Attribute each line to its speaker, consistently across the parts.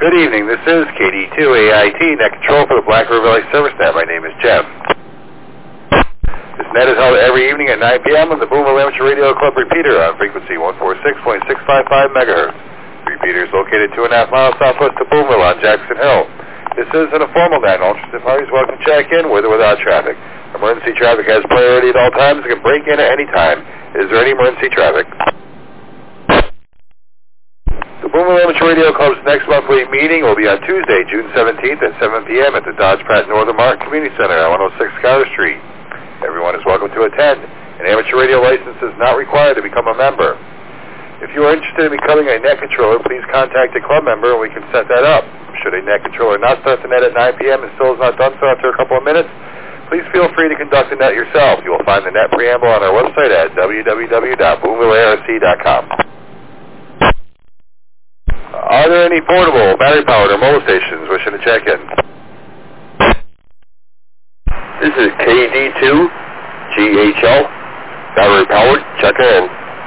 Speaker 1: Good evening. This is KD2 AIT, net control for the Black River Valley Service Net. My name is Jeff. This net is held every evening at 9 p.m. on the Boonville Amateur Radio Club repeater on frequency 146.655 megahertz. The repeater is located 2.5 miles southwest of Boonville on Jackson Hill. This is an informal net. All interested parties welcome to check in with or without traffic. Emergency traffic has priority at all times and can break in at any time. Is there any emergency traffic? The Boonville Amateur Radio Club's next monthly meeting will be on Tuesday, June 17th at 7 p.m. at the Dodge Pratt Northern Martin Community Center on 106 Schuyler Street. Everyone is welcome to attend. An amateur radio license is not required to become a member. If you are interested in becoming a net controller, please contact a club member and we can set that up. Should a net controller not start the net at 9 p.m. and still has not done so after a couple of minutes, please feel free to conduct the net yourself. You will find the net preamble on our website at www.boonvillearc.com. Are there any portable, battery-powered, or mobile stations wishing to check in?
Speaker 2: This is KD2 GHL, battery-powered. Check in.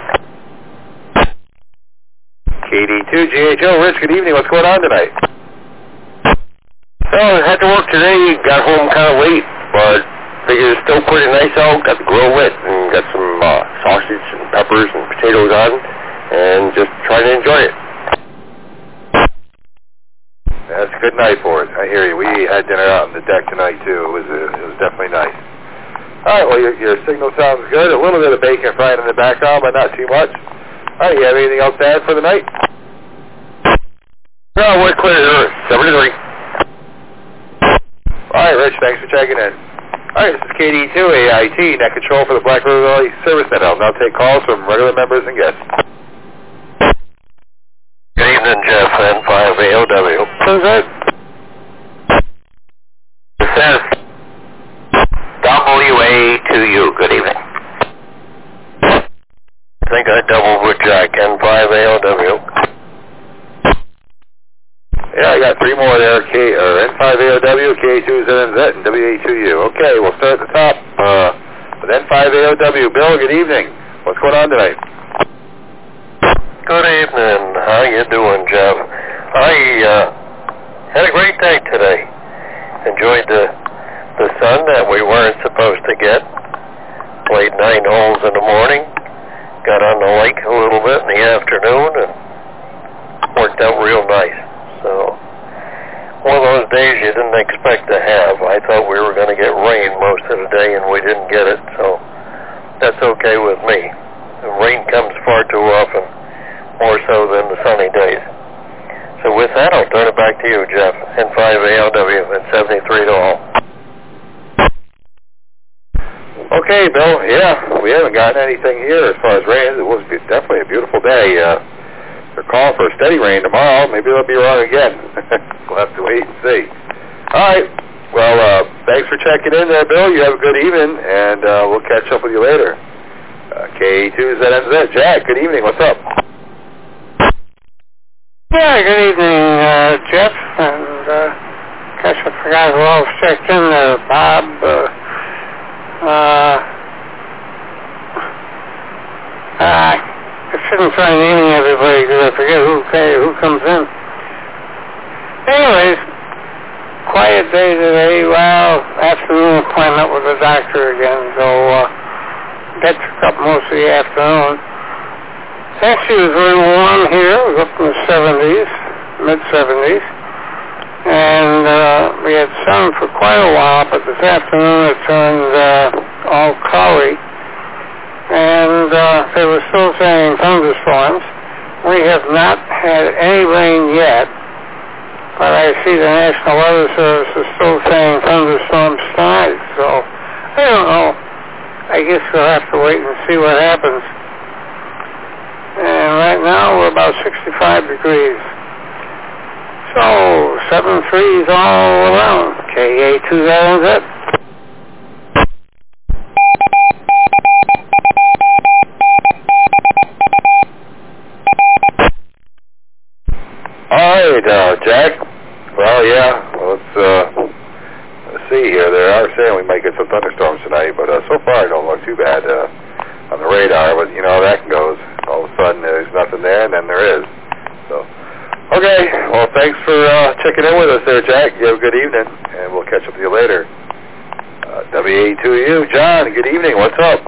Speaker 1: KD2 GHL, Rich, good evening. What's going on tonight?
Speaker 2: Well, I had to work today. Got home kind of late, but figured it's still pretty nice out. Got the grill lit and got some sausage and peppers and potatoes on, and just trying to enjoy it.
Speaker 1: That's a good night for it. I hear you. We had dinner out on the deck tonight, too. It was definitely nice. All right, well, your signal sounds good. A little bit of bacon frying in the background, but not too much. All right, you have anything else to add for the night?
Speaker 2: No, we're clear. 73.
Speaker 1: All right, Rich, thanks for checking in. All right, this is KD2 AIT, net control for the Black River Valley Service Net. I'll now take calls from regular members and guests.
Speaker 2: Good evening, Jeff, N5AOW.
Speaker 1: Who's that?
Speaker 2: This is WA2U. Good evening. I think I doubled with Jack, N5AOW.
Speaker 1: Yeah, I got three more there, N5AOW, K2ZNZ, and WA2U. Okay, we'll start at the top with N5AOW. Bill, good evening. What's going on tonight?
Speaker 2: Good evening. How you doing, Jeff? I had a great day today. Enjoyed the sun that we weren't supposed to get. Played 9 holes in the morning. Got on the lake a little bit in the afternoon and worked out real nice. So, one of those days you didn't expect to have. I thought we were going to get rain most of the day and we didn't get it, so that's okay with me. The rain comes far too often, more so than the sunny days. So with that, I'll turn it back to you, Jeff. N5ALW at 73 to all.
Speaker 1: Okay, Bill. Yeah, we haven't gotten anything here as far as rain. It was definitely a beautiful day. They're calling for a steady rain tomorrow. Maybe they'll be wrong again. We'll have to wait and see. All right. Well, thanks for checking in there, Bill. You have a good evening, and we'll catch up with you later. K2ZNZ. Jack, good evening. What's up?
Speaker 3: Yeah, good evening, Jeff. And guess I forgot who else checked in there. Bob. I shouldn't try naming everybody because I forget who comes in. Anyways, quiet day today. Well, afternoon appointment with the doctor again, so that took up most of the afternoon. Actually, it was very warm here. It was up in the 70s, mid-70s. And we had sun for quite a while, but this afternoon it turned all cloudy. And they were still saying thunderstorms. We have not had any rain yet, but I see the National Weather Service is still saying thunderstorms tonight. So, I don't know. I guess we'll have to wait and see what happens. And right now we're about 65 degrees. So, 7-3s all around. KA2ZNZ.
Speaker 1: All right, Jack. Well, yeah. Let's see here. They are saying we might get some thunderstorms tonight, but so far it don't look too bad on the radar. But you know how that goes. All of a sudden there's nothing there, and then there is. So, Okay, well, thanks for checking in with us there, Jack. You have a good evening, and we'll catch up with you later. WA2U, John, good evening. What's up?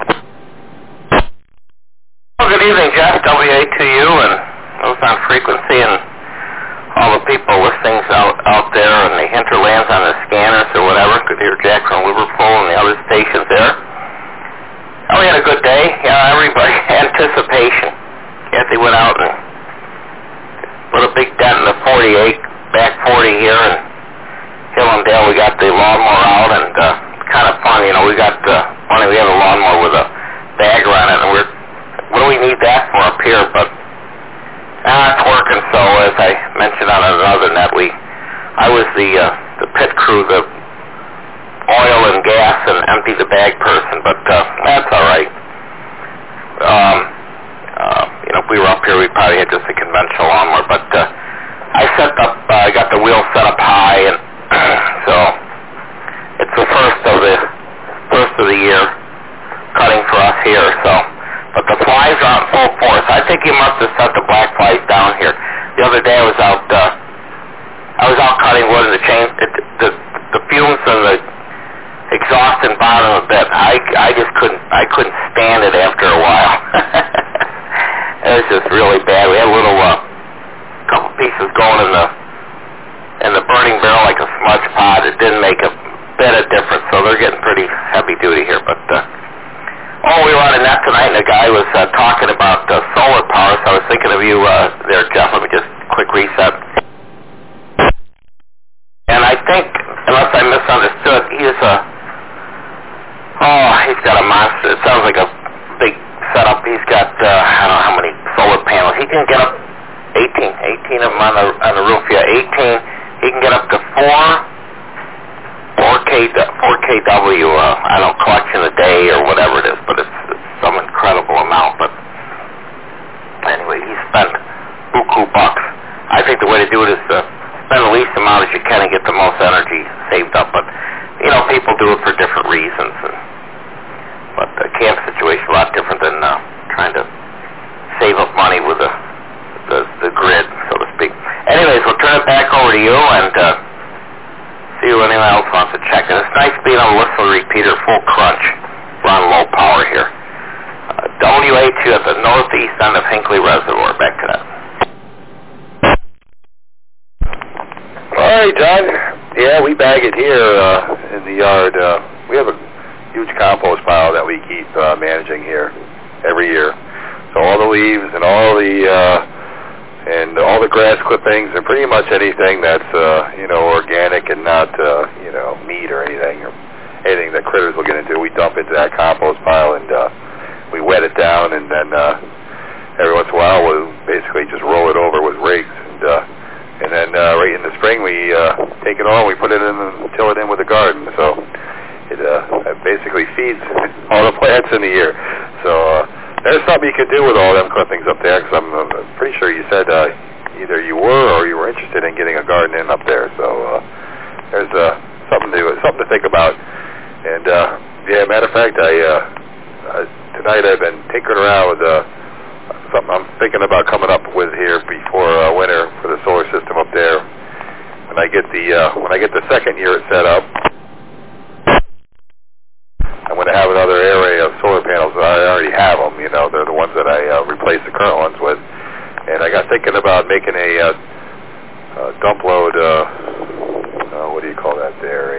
Speaker 2: Well, good evening, Jeff. WA2U, and those on frequency, and all the people listening out there in the hinterlands on the scanners or whatever. Could hear Jack from Liverpool and the other stations there. Oh, we had a good day. Yeah, everybody, anticipation. Kathy went out and put a big dent in the 48, back 40 here, and Hillendale, we got the lawnmower out, and kind of fun, you know, we have a lawnmower with a bagger on it, and what do we need that for up here? But it's working. So as I mentioned on another net, I was the pit crew, the oil and gas and empty the bag person, but that's all right. You know, if we were up here, we'd probably have just a conventional lawnmower, but I got the wheel set up high, and so it's the first of the year cutting for us here, so. But the flies are on full force. I think you must have set the black flies down here. The other day I was out cutting wood, and the fumes and the exhaust and bottom of it, I just couldn't stand it after a while. It was just really bad. We had a little couple pieces going in the burning barrel like a smudge pod. It didn't make a bit of difference, so they're getting pretty heavy duty here. But we were on a net tonight, and the guy was talking about solar power, so I was thinking of you there, Jeff. Let me just quick reset. And I think, unless I misunderstood, he's got a monster. It sounds like a big setup. He's got, I don't know how many solar panels. He can get up 18 of them on the roof. Yeah, 18. He can get up to 4 kW, I don't know, collection a day or whatever it is, but it's some incredible amount. But anyway, he spent buku bucks. I think the way to do it is to spend the least amount as you can and get the most energy saved up. But, you know, people do it for different reasons. But the camp situation is a lot different than trying to save up money with the grid, so to speak. Anyways, we'll turn it back over to you and see if anyone else wants to check. And it's nice being on the listen repeater, full crunch. We're on low power here. WA2 at the northeast end of Hinckley Reservoir. Back to that.
Speaker 1: All right, John. Yeah, we bag it here in the yard. We have a huge compost pile that we keep managing here every year. So all the leaves and all the grass clippings and pretty much anything that's organic and not meat or anything that critters will get into, we dump into that compost pile, and we wet it down, and then every once in a while we'll basically just roll it over with rakes, and then right in the spring we take it on, we put it in and till it in with the garden. So it basically feeds all the plants in the year. So there's something you could do with all them clippings up there, because I'm pretty sure you said either you were or you were interested in getting a garden in up there. So there's something to think about. And matter of fact, tonight I've been tinkering around with something I'm thinking about coming up with here before winter for the solar system up there. When I get the second year set up, I'm going to have another array of solar panels. I already have them. They're the ones that I replaced the current ones with. And I got thinking about making a dump load. What do you call that there?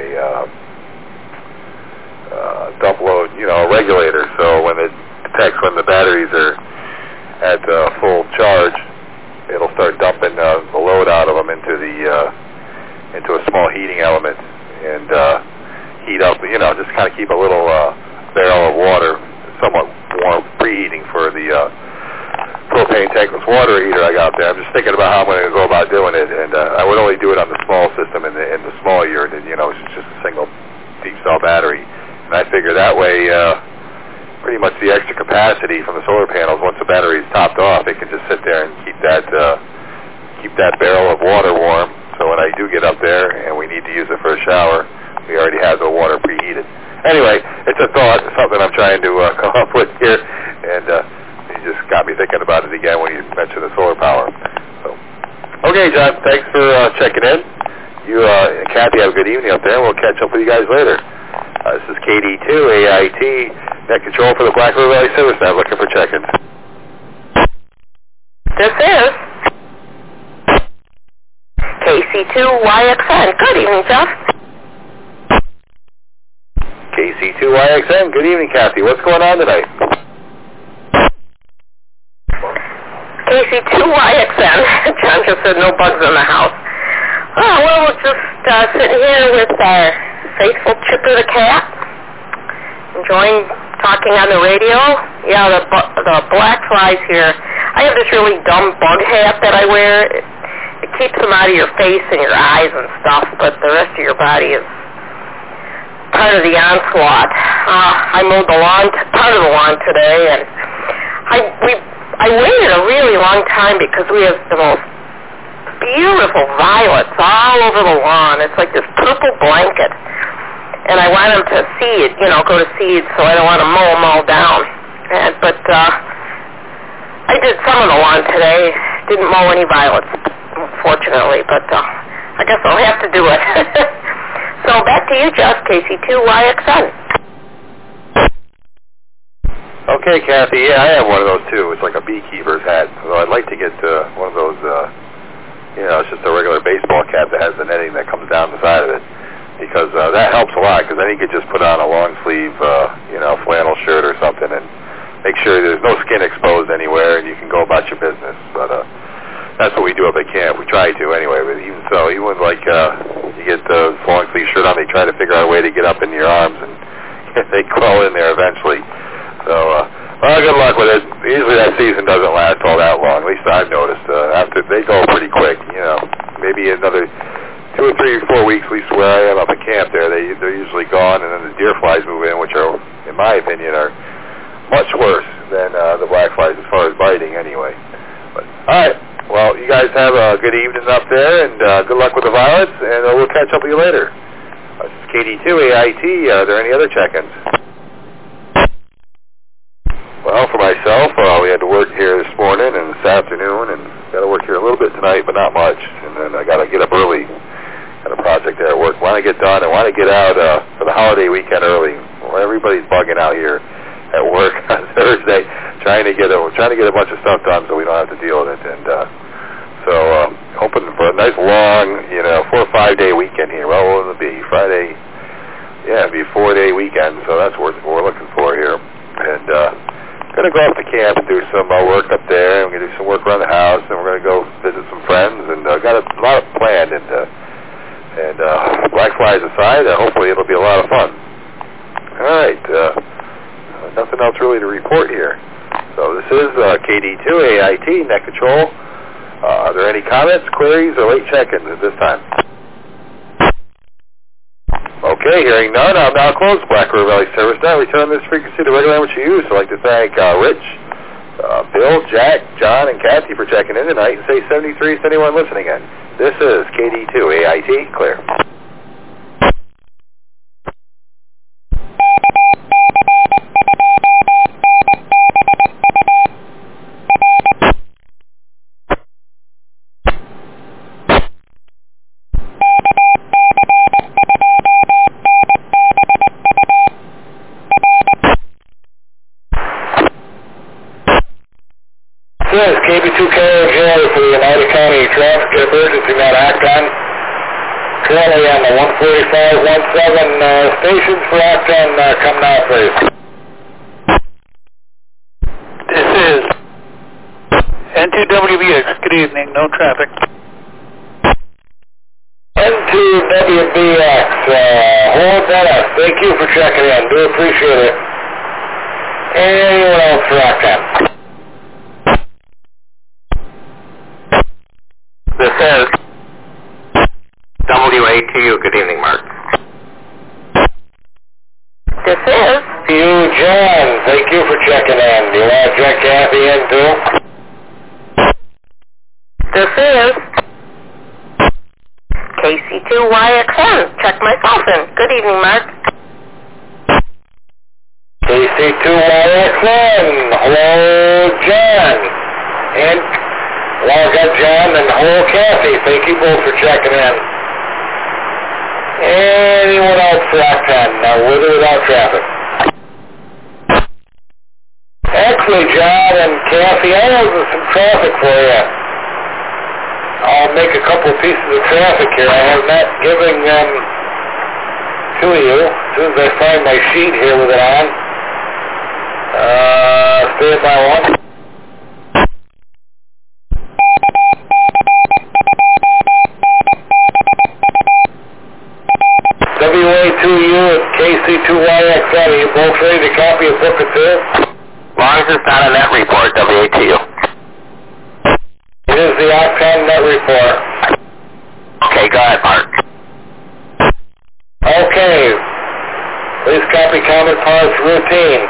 Speaker 1: A dump load, a regulator. So when it detects when the batteries are at full charge, it'll start dumping the load out of them into a small heating element and heat up. Just kind of keep a little barrel of water, somewhat warm, preheating for the propane tankless water heater I got there. I'm just thinking about how I'm going to go about doing it, and I would only do it on the small system in the small unit. It's just a single deep cell battery. And I figure that way, pretty much the extra capacity from the solar panels, once the battery is topped off, it can just sit there and keep that barrel of water warm. So when I do get up there and we need to use it for a shower, we already have the water preheated. Anyway, it's a thought, something I'm trying to come up with here, and you just got me thinking about it again when you mentioned the solar power. So, okay, Okay, John, thanks for checking in. You and Kathy have a good evening up there, and we'll catch up with you guys later. This is KD2 AIT, Net Control for the Black River Valley Service Net, looking for check-ins.
Speaker 4: This is KC2YXN. Good evening, Jeff.
Speaker 1: KC2YXN, good evening, Kathy. What's going on tonight?
Speaker 4: KC2YXN. John just said no bugs in the house. Oh, well, we're just sitting here with our faithful Chipper the cat, enjoying talking on the radio. Yeah, the black flies here. I have this really dumb bug hat that I wear. It keeps them out of your face and your eyes and stuff, but the rest of your body is part of the onslaught. I mowed the lawn, part of the lawn today, and I waited a really long time because we have the most beautiful violets all over the lawn. It's like this purple blanket. And I want them to seed, go to seed, so I don't want to mow them all down. But I did some of the lawn today. Didn't mow any violets, fortunately, but I guess I'll have to do it. So back to you, Jeff, KC2YXN.
Speaker 1: Okay, Kathy, yeah, I have one of those too. It's like a beekeeper's hat. So I'd like to get one of those, it's just a regular baseball cap that has the netting that comes down the side of it. Because that helps a lot, because then you could just put on a long sleeve, flannel shirt or something and make sure there's no skin exposed anywhere and you can go about your business. But that's what we do up at camp. We try to anyway, but even so, even like you get the long sleeve shirt on, they try to figure out a way to get up into your arms and they crawl in there eventually. So, good luck with it. Usually that season doesn't last all that long, at least I've noticed. After they go pretty quick, maybe another 2 or 3 or 4 weeks, at least where I am up at camp there, they're usually gone, and then the deer flies move in, which are, in my opinion, are much worse than the black flies as far as biting anyway. But, all right, well, you guys have a good evening up there, and good luck with the violets, and we'll catch up with you later. This is KD2 AIT. Are there any other check-ins? Well, for myself, we had to work here this morning and this afternoon, and got to work here a little bit tonight, but not much, and then I got to get up early. Got a project there at work. Want to get done. I want to get out for the holiday weekend early. Well, everybody's bugging out here at work on Thursday, trying to get a bunch of stuff done so we don't have to deal with it. And so hoping for a nice long, 4 or 5 day weekend here. Well, what will it be? Friday? Yeah, it'll be a 4-day weekend. So that's what we're looking for here. And going to go up to camp and do some work up there. I'm going to do some work around the house, and we're going to go visit some friends. And got a lot planned. And black flies aside, hopefully it'll be a lot of fun. All right, nothing else really to report here. So this is KD2 AIT, Net Control. Are there any comments, queries, or late check-ins at this time? Okay, hearing none, I'll now close Black River Valley Service Net. Return this frequency to regular which you use. So I'd like to thank Rich, Bill, Jack, John, and Kathy for checking in tonight, and say 73 to anyone listening in. This is KD2 AIT, clear.
Speaker 5: This is KB2KOJ for the United County Traffic Emergency Net Acton. Currently on the 145-17 stations for Acton. Come now, please.
Speaker 3: This is N2WBX. Good evening. No traffic.
Speaker 5: N2WBX. Hold that up. Thank you for checking in. Do appreciate it. Anyone else for Acton?
Speaker 2: This is WATU. Good evening, Mark.
Speaker 4: This is
Speaker 5: You, John. Thank you for checking in. Do you want to check Kathy in, too?
Speaker 4: This is KC2YXN. Check myself in. Good evening, Mark.
Speaker 5: KC2YXN. Hello, John. And Well, got John and hello, Kathy. Thank you both for checking in. Anyone else for Octane, with or without traffic? Actually, John and Kathy, I have some traffic for you. I'll make a couple pieces of traffic here. I have not given them to you. As soon as I find my sheet here with it on. Stand by one. WA2U and KC2YXL. Are you both ready to copy a book or two?
Speaker 2: As long as it's not a net report, WA2U.
Speaker 5: It is the Octane net report.
Speaker 2: Okay, go ahead, Mark.
Speaker 5: Okay. Please copy common parts routine.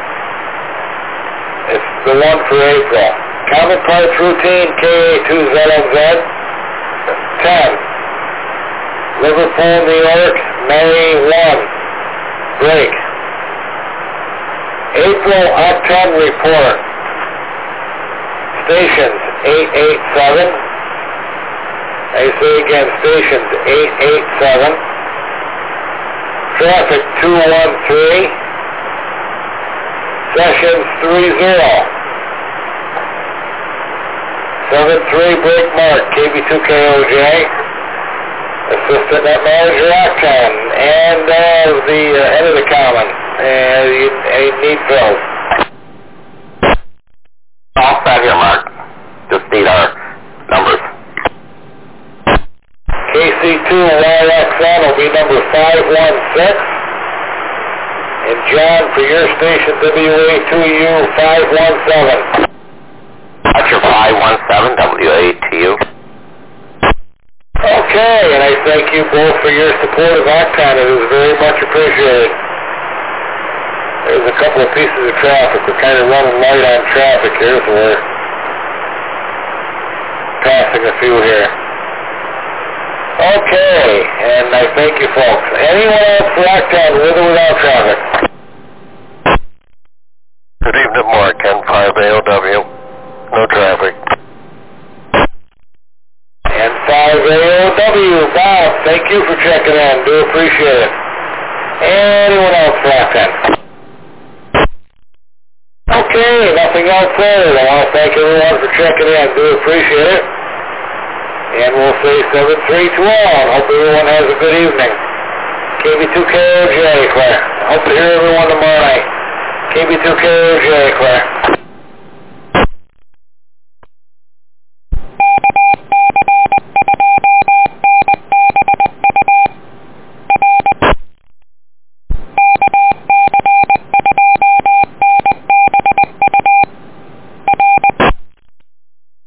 Speaker 5: It's the one for April. Common parts routine, KA2ZLZ, 10. Liverpool, New York, May 1. Break. April Octane report. Stations 887. I say again, stations 887. Traffic 213. Sessions 30. 73 break mark, KB2KOJ. Assistant Net Manager Octane, and the head of the common, need fills.
Speaker 2: All set here, Mark. Just need our numbers.
Speaker 5: KC2YXN will be number 516, and John for your station, WA2U 517.
Speaker 2: That's your 517, WA2U.
Speaker 5: Okay, and I thank you both for your support of Octane. It is very much appreciated. There's a couple of pieces of traffic. We're kind of running light on traffic here, so we're passing a few here. Okay, and I thank you folks. Anyone else for Octane, with or without traffic?
Speaker 2: Good evening, Mark. N5AOW. No traffic.
Speaker 5: N5AOW, Bob, thank you for checking in. Do appreciate it. Anyone else for Octane? Okay, nothing else there. I want to thank everyone for checking in. Do appreciate it. And we'll say 7-3 to all. Hope everyone has a good evening. KB2KOJ, Claire. Hope to hear everyone tomorrow night. KB2KOJ, Claire.